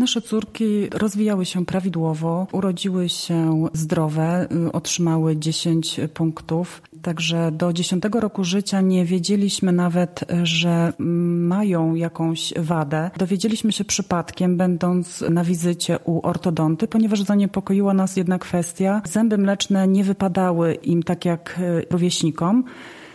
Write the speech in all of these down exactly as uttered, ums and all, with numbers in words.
Nasze córki rozwijały się prawidłowo, urodziły się zdrowe, otrzymały dziesięć punktów. Także do dziesiątego roku życia nie wiedzieliśmy nawet, że mają jakąś wadę. Dowiedzieliśmy się przypadkiem, będąc na wizycie u ortodonty, ponieważ zaniepokoiła nas jedna kwestia. Zęby mleczne nie wypadały im tak jak rówieśnikom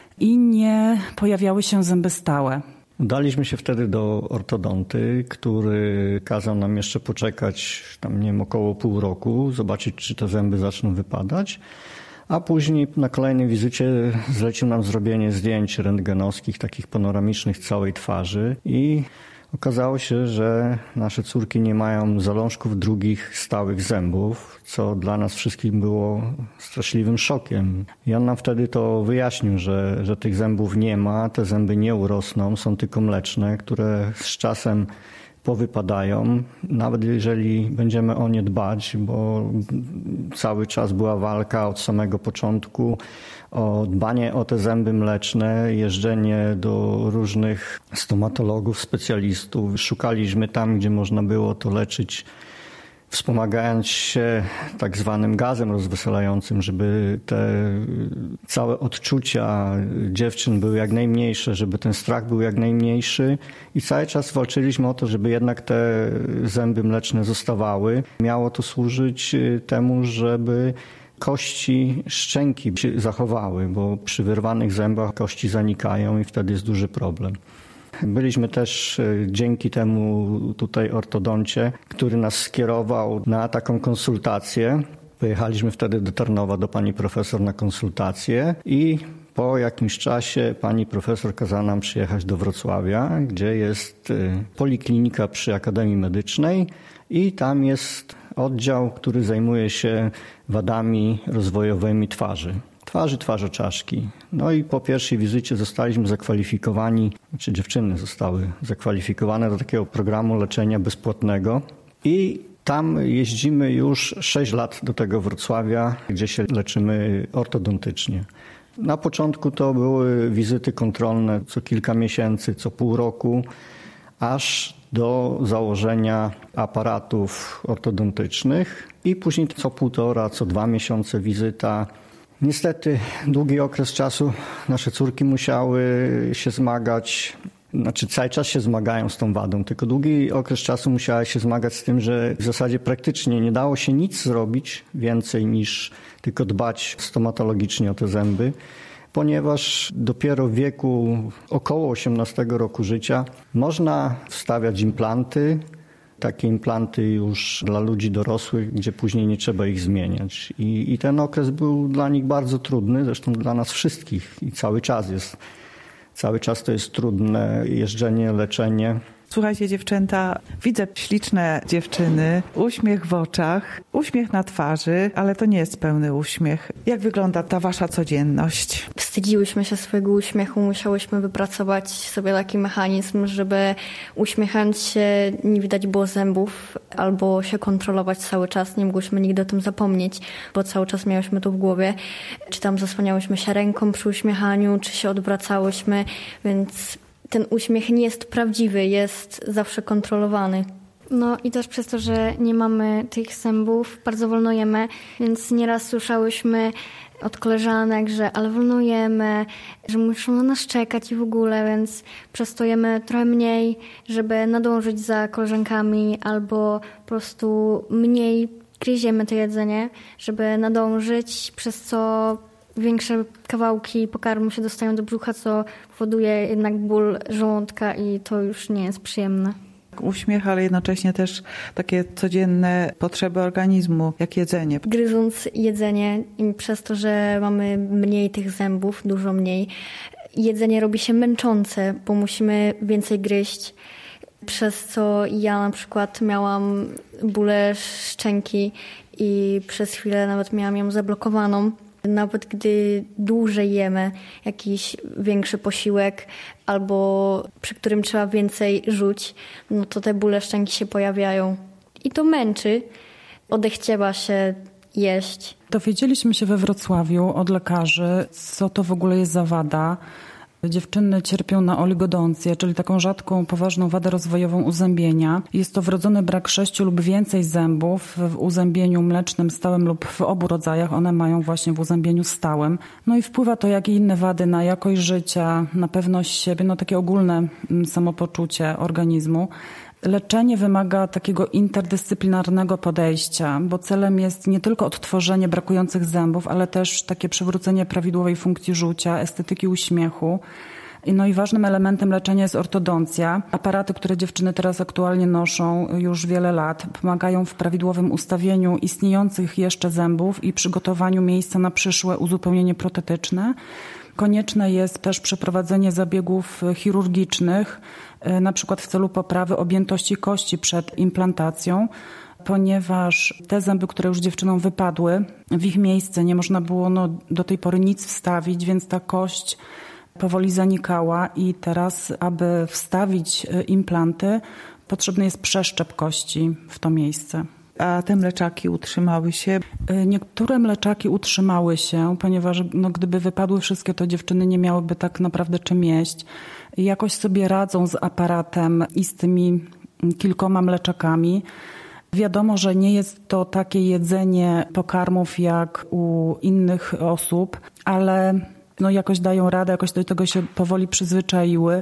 i nie pojawiały się zęby stałe. Udaliśmy się wtedy do ortodonty, który kazał nam jeszcze poczekać tam, nie wiem, około pół roku, zobaczyć, czy te zęby zaczną wypadać. A później na kolejnej wizycie zlecił nam zrobienie zdjęć rentgenowskich, takich panoramicznych całej twarzy i okazało się, że nasze córki nie mają zalążków drugich stałych zębów, co dla nas wszystkich było straszliwym szokiem. I on nam wtedy to wyjaśnił, że, że tych zębów nie ma, te zęby nie urosną, są tylko mleczne, które z czasem powypadają, nawet jeżeli będziemy o nie dbać, bo cały czas była walka od samego początku o dbanie o te zęby mleczne, jeżdżenie do różnych stomatologów, specjalistów. Szukaliśmy tam, gdzie można było to leczyć, wspomagając się tak zwanym gazem rozweselającym, żeby te całe odczucia dziewczyn były jak najmniejsze, żeby ten strach był jak najmniejszy i cały czas walczyliśmy o to, żeby jednak te zęby mleczne zostawały. Miało to służyć temu, żeby kości szczęki się zachowały, bo przy wyrwanych zębach kości zanikają i wtedy jest duży problem. Byliśmy też dzięki temu tutaj ortodoncie, który nas skierował na taką konsultację. Pojechaliśmy wtedy do Tarnowa do pani profesor na konsultację i po jakimś czasie pani profesor kazała nam przyjechać do Wrocławia, gdzie jest poliklinika przy Akademii Medycznej i tam jest oddział, który zajmuje się wadami rozwojowymi twarzy. Twarzy, twarzoczaszki. No i po pierwszej wizycie zostaliśmy zakwalifikowani, znaczy dziewczyny zostały zakwalifikowane do takiego programu leczenia bezpłatnego i tam jeździmy już sześć lat do tego Wrocławia, gdzie się leczymy ortodontycznie. Na początku to były wizyty kontrolne co kilka miesięcy, co pół roku, aż do założenia aparatów ortodontycznych i później co półtora, co dwa miesiące wizyta. Niestety długi okres czasu nasze córki musiały się zmagać, znaczy cały czas się zmagają z tą wadą, tylko długi okres czasu musiały się zmagać z tym, że w zasadzie praktycznie nie dało się nic zrobić więcej niż tylko dbać stomatologicznie o te zęby, ponieważ dopiero w wieku około osiemnastego roku życia można wstawiać implanty, takie implanty już dla ludzi dorosłych, gdzie później nie trzeba ich zmieniać. I, i ten okres był dla nich bardzo trudny, zresztą dla nas wszystkich i cały czas jest. Cały czas to jest trudne jeżdżenie, leczenie. Słuchajcie dziewczęta, widzę śliczne dziewczyny, uśmiech w oczach, uśmiech na twarzy, ale to nie jest pełny uśmiech. Jak wygląda ta wasza codzienność? Wstydziłyśmy się swojego uśmiechu, musiałyśmy wypracować sobie taki mechanizm, żeby uśmiechając się nie widać było zębów albo się kontrolować cały czas, nie mogłyśmy nigdy o tym zapomnieć, bo cały czas miałyśmy to w głowie. Czy tam zasłaniałyśmy się ręką przy uśmiechaniu, czy się odwracałyśmy, więc ten uśmiech nie jest prawdziwy, jest zawsze kontrolowany. No i też przez to, że nie mamy tych zębów, bardzo wolno jemy, więc nieraz słyszałyśmy od koleżanek, że ale wolno jemy, że muszą na nas czekać i w ogóle, więc przez to jemy trochę mniej, żeby nadążyć za koleżankami albo po prostu mniej gryziemy to jedzenie, żeby nadążyć, przez co większe kawałki pokarmu się dostają do brzucha, co powoduje jednak ból żołądka i to już nie jest przyjemne. Uśmiech, ale jednocześnie też takie codzienne potrzeby organizmu, jak jedzenie. Gryząc jedzenie i przez to, że mamy mniej tych zębów, dużo mniej, jedzenie robi się męczące, bo musimy więcej gryźć, przez co ja na przykład miałam bóle szczęki i przez chwilę nawet miałam ją zablokowaną. Nawet gdy dłużej jemy jakiś większy posiłek albo przy którym trzeba więcej żuć, no to te bóle szczęki się pojawiają. I to męczy. Odechciewa się jeść. Dowiedzieliśmy się we Wrocławiu od lekarzy, co to w ogóle jest za wada. Dziewczyny cierpią na oligodoncję, czyli taką rzadką, poważną wadę rozwojową uzębienia. Jest to wrodzony brak sześciu lub więcej zębów w uzębieniu mlecznym stałym lub w obu rodzajach. One mają właśnie w uzębieniu stałym. No i wpływa to, jak i inne wady, na jakość życia, na pewność siebie, no takie ogólne samopoczucie organizmu. Leczenie wymaga takiego interdyscyplinarnego podejścia, bo celem jest nie tylko odtworzenie brakujących zębów, ale też takie przywrócenie prawidłowej funkcji żucia, estetyki uśmiechu. No i ważnym elementem leczenia jest ortodoncja. Aparaty, które dziewczyny teraz aktualnie noszą już wiele lat, pomagają w prawidłowym ustawieniu istniejących jeszcze zębów i przygotowaniu miejsca na przyszłe uzupełnienie protetyczne. Konieczne jest też przeprowadzenie zabiegów chirurgicznych, na przykład w celu poprawy objętości kości przed implantacją, ponieważ te zęby, które już dziewczynom wypadły, w ich miejsce nie można było no, do tej pory nic wstawić, więc ta kość powoli zanikała i teraz, aby wstawić implanty, potrzebny jest przeszczep kości w to miejsce. A te mleczaki utrzymały się? Niektóre mleczaki utrzymały się, ponieważ no, gdyby wypadły wszystkie, to dziewczyny nie miałyby tak naprawdę czym jeść. Jakoś sobie radzą z aparatem i z tymi kilkoma mleczakami. Wiadomo, że nie jest to takie jedzenie pokarmów jak u innych osób, ale no, jakoś dają radę, jakoś do tego się powoli przyzwyczaiły.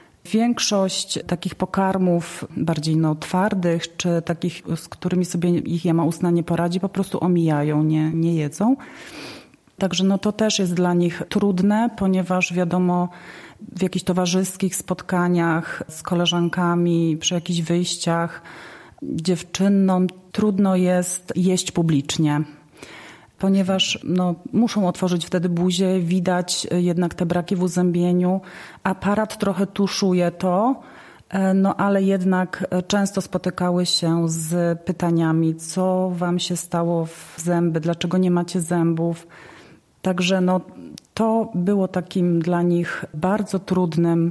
Większość takich pokarmów bardziej no, twardych, czy takich, z którymi sobie ich jama ustna nie poradzi, po prostu omijają, nie, nie jedzą. Także no, to też jest dla nich trudne, ponieważ wiadomo, w jakichś towarzyskich spotkaniach z koleżankami, przy jakichś wyjściach dziewczynom trudno jest jeść publicznie, ponieważ no, muszą otworzyć wtedy buzię, widać jednak te braki w uzębieniu. Aparat trochę tuszuje to, no ale jednak często spotykały się z pytaniami, co wam się stało w zęby, dlaczego nie macie zębów. Także no, to było takim dla nich bardzo trudnym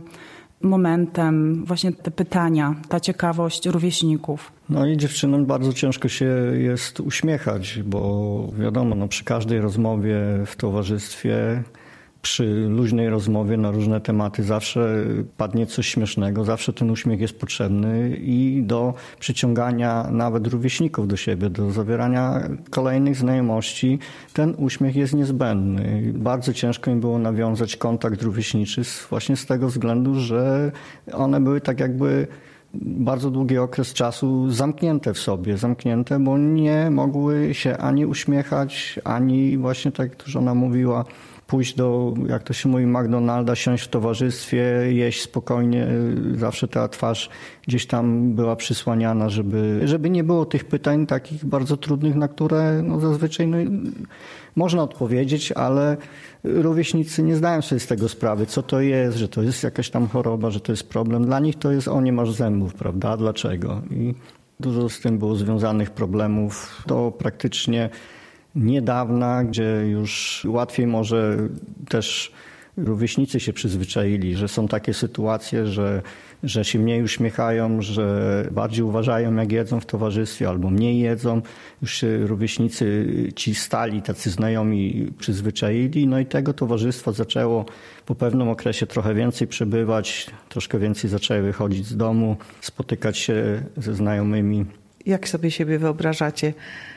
momentem, właśnie te pytania, ta ciekawość rówieśników. No i dziewczynom bardzo ciężko się jest uśmiechać, bo wiadomo, no przy każdej rozmowie w towarzystwie, przy luźnej rozmowie na różne tematy zawsze padnie coś śmiesznego, zawsze ten uśmiech jest potrzebny i do przyciągania nawet rówieśników do siebie, do zawierania kolejnych znajomości ten uśmiech jest niezbędny. Bardzo ciężko im było nawiązać kontakt rówieśniczy właśnie z tego względu, że one były tak jakby bardzo długi okres czasu zamknięte w sobie, zamknięte, bo nie mogły się ani uśmiechać, ani właśnie tak jak to żona mówiła, pójść do, jak to się mówi, McDonalda, siąść w towarzystwie, jeść spokojnie. Zawsze ta twarz gdzieś tam była przysłaniana, żeby, żeby nie było tych pytań takich bardzo trudnych, na które no, zazwyczaj no, można odpowiedzieć, ale rówieśnicy nie zdają sobie z tego sprawy, co to jest, że to jest jakaś tam choroba, że to jest problem. Dla nich to jest, o, nie masz zębów, prawda? Dlaczego? I dużo z tym było związanych problemów. To praktycznie niedawna, gdzie już łatwiej może też rówieśnicy się przyzwyczaili, że są takie sytuacje, że, że się mniej uśmiechają, że bardziej uważają jak jedzą w towarzystwie albo mniej jedzą. Już się rówieśnicy ci stali, tacy znajomi przyzwyczaili, no i tego towarzystwa zaczęło po pewnym okresie trochę więcej przebywać, troszkę więcej zaczęły wychodzić z domu, spotykać się ze znajomymi. Jak sobie siebie wyobrażacie,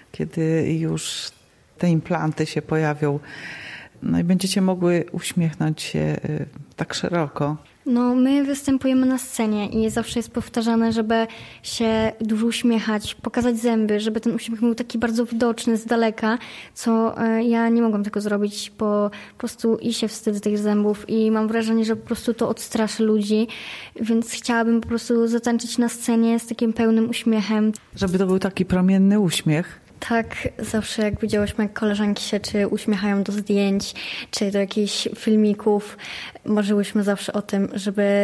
kiedy już te implanty się pojawią, no i będziecie mogły uśmiechnąć się tak szeroko? No, my występujemy na scenie i zawsze jest powtarzane, żeby się dużo uśmiechać, pokazać zęby, żeby ten uśmiech był taki bardzo widoczny z daleka, co ja nie mogłam tego zrobić, bo po prostu i się wstydzę tych zębów i mam wrażenie, że po prostu to odstraszy ludzi, więc chciałabym po prostu zatańczyć na scenie z takim pełnym uśmiechem. Żeby to był taki promienny uśmiech. Tak, zawsze jak widziałyśmy, jak koleżanki się czy uśmiechają do zdjęć, czy do jakichś filmików, marzyłyśmy zawsze o tym, żeby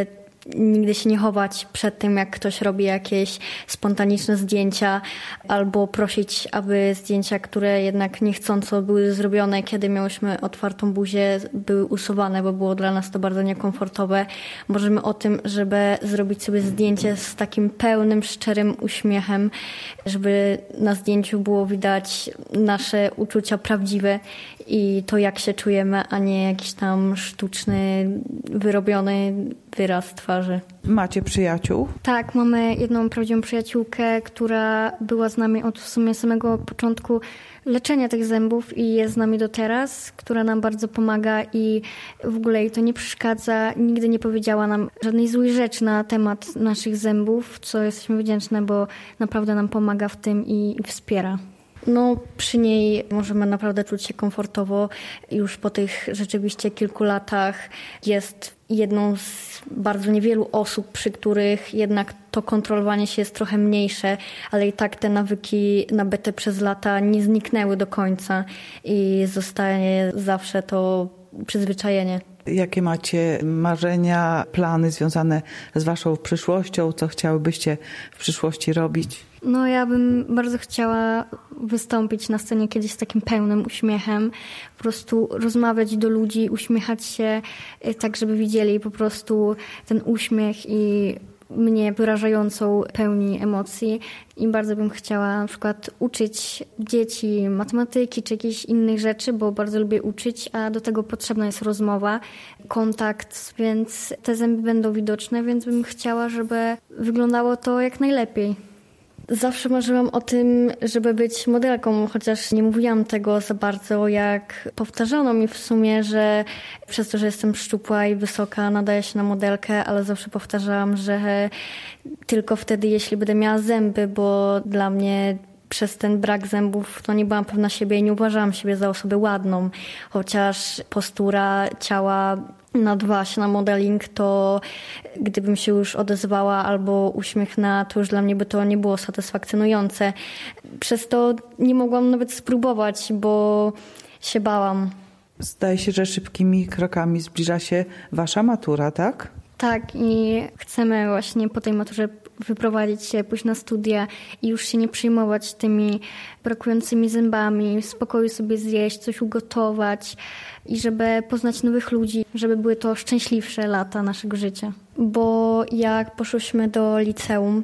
nigdy się nie chować przed tym, jak ktoś robi jakieś spontaniczne zdjęcia, albo prosić, aby zdjęcia, które jednak niechcąco były zrobione, kiedy miałyśmy otwartą buzię, były usuwane, bo było dla nas to bardzo niekomfortowe. Możemy o tym, żeby zrobić sobie zdjęcie z takim pełnym, szczerym uśmiechem, żeby na zdjęciu było widać nasze uczucia prawdziwe i to, jak się czujemy, a nie jakiś tam sztuczny, wyrobiony wyraz twarzy. Macie przyjaciół? Tak, mamy jedną prawdziwą przyjaciółkę, która była z nami od w sumie samego początku leczenia tych zębów i jest z nami do teraz, która nam bardzo pomaga i w ogóle jej to nie przeszkadza. Nigdy nie powiedziała nam żadnej złej rzeczy na temat naszych zębów, co jesteśmy wdzięczne, bo naprawdę nam pomaga w tym i, i wspiera. No, przy niej możemy naprawdę czuć się komfortowo. Już po tych rzeczywiście kilku latach jest jedną z bardzo niewielu osób, przy których jednak to kontrolowanie się jest trochę mniejsze, ale i tak te nawyki nabyte przez lata nie zniknęły do końca i zostaje zawsze to przyzwyczajenie. Jakie macie marzenia, plany związane z waszą przyszłością? Co chciałybyście w przyszłości robić? No ja bym bardzo chciała wystąpić na scenie kiedyś z takim pełnym uśmiechem. Po prostu rozmawiać do ludzi, uśmiechać się tak, żeby widzieli po prostu ten uśmiech i mnie wyrażającą pełni emocji. I bardzo bym chciała na przykład uczyć dzieci matematyki czy jakichś innych rzeczy, bo bardzo lubię uczyć, a do tego potrzebna jest rozmowa, kontakt, więc te zęby będą widoczne, więc bym chciała, żeby wyglądało to jak najlepiej. Zawsze marzyłam o tym, żeby być modelką, chociaż nie mówiłam tego za bardzo, jak powtarzano mi w sumie, że przez to, że jestem szczupła i wysoka, nadaję się na modelkę, ale zawsze powtarzałam, że tylko wtedy, jeśli będę miała zęby, bo dla mnie przez ten brak zębów to nie byłam pewna siebie i nie uważałam siebie za osobę ładną, chociaż postura ciała nadawała się na modeling, to gdybym się już odezwała albo uśmiechnęła, to już dla mnie by to nie było satysfakcjonujące. Przez to nie mogłam nawet spróbować, bo się bałam. Zdaje się, że szybkimi krokami zbliża się wasza matura, tak? Tak, i chcemy właśnie po tej maturze wyprowadzić się, pójść na studia i już się nie przejmować tymi brakującymi zębami, w spokoju sobie zjeść, coś ugotować i żeby poznać nowych ludzi, żeby były to szczęśliwsze lata naszego życia. Bo jak poszłyśmy do liceum,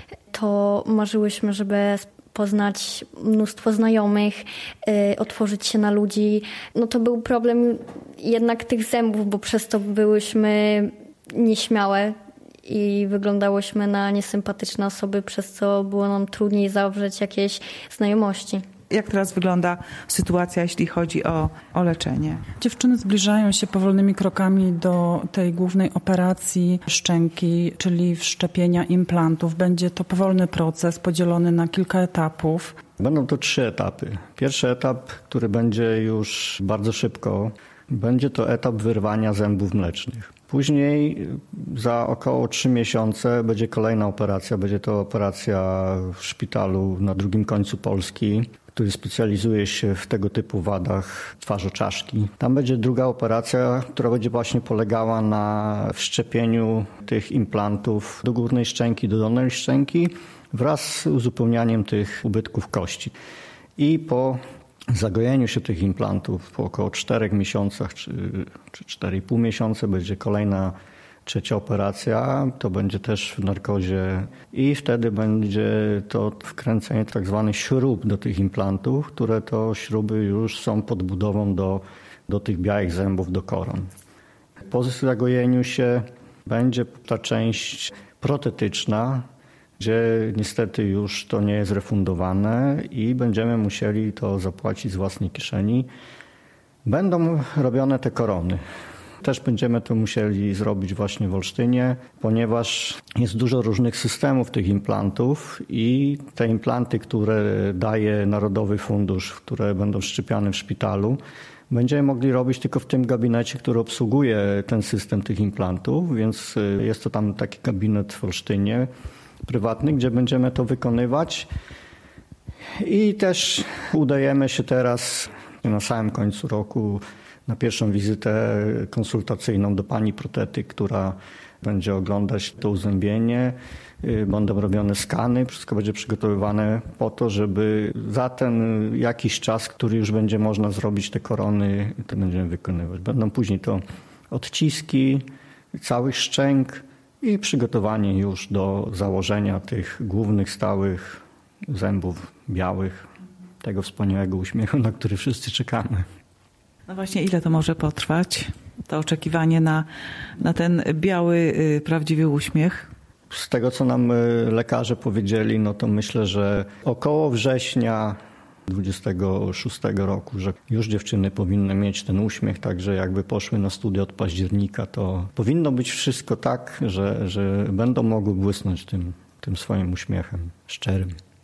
to marzyłyśmy, żeby poznać mnóstwo znajomych, yy, otworzyć się na ludzi. No to był problem jednak tych zębów, bo przez to byłyśmy nieśmiałe i wyglądałyśmy na niesympatyczne osoby, przez co było nam trudniej zawrzeć jakieś znajomości. Jak teraz wygląda sytuacja, jeśli chodzi o, o leczenie? Dziewczyny zbliżają się powolnymi krokami do tej głównej operacji szczęki, czyli wszczepienia implantów. Będzie to powolny proces podzielony na kilka etapów. Będą to trzy etapy. Pierwszy etap, który będzie już bardzo szybko, będzie to etap wyrwania zębów mlecznych. Później za około trzy miesiące będzie kolejna operacja. Będzie to operacja w szpitalu na drugim końcu Polski, który specjalizuje się w tego typu wadach twarzoczaszki. Tam będzie druga operacja, która będzie właśnie polegała na wszczepieniu tych implantów do górnej szczęki, do dolnej szczęki wraz z uzupełnianiem tych ubytków kości. I po zagojeniu się tych implantów po około czterech miesiącach czy, czy cztery i pół miesiąca będzie kolejna trzecia operacja. To będzie też w narkozie i wtedy będzie to wkręcenie tak zwanych śrub do tych implantów, które to śruby już są podbudową do, do tych białych zębów, do koron. Po zagojeniu się będzie ta część protetyczna, gdzie niestety już to nie jest refundowane i będziemy musieli to zapłacić z własnej kieszeni. Będą robione te korony. Też będziemy to musieli zrobić właśnie w Olsztynie, ponieważ jest dużo różnych systemów tych implantów i te implanty, które daje Narodowy Fundusz, które będą szczepiane w szpitalu, będziemy mogli robić tylko w tym gabinecie, który obsługuje ten system tych implantów, więc jest to tam taki gabinet w Olsztynie prywatny, gdzie będziemy to wykonywać. I też udajemy się teraz na samym końcu roku na pierwszą wizytę konsultacyjną do pani protety, która będzie oglądać to uzębienie, będą robione skany, wszystko będzie przygotowywane po to, żeby za ten jakiś czas, który już będzie można zrobić te korony, to będziemy wykonywać. Będą później to odciski całych szczęk i przygotowanie już do założenia tych głównych, stałych zębów białych, tego wspaniałego uśmiechu, na który wszyscy czekamy. No właśnie, ile to może potrwać? To oczekiwanie na, na ten biały, prawdziwy uśmiech? Z tego, co nam lekarze powiedzieli, no to myślę, że około września dwudziestego szóstego roku, że już dziewczyny powinny mieć ten uśmiech, także jakby poszły na studia od października, to powinno być wszystko tak, że, że będą mogły błysnąć tym, tym swoim uśmiechem szczerym.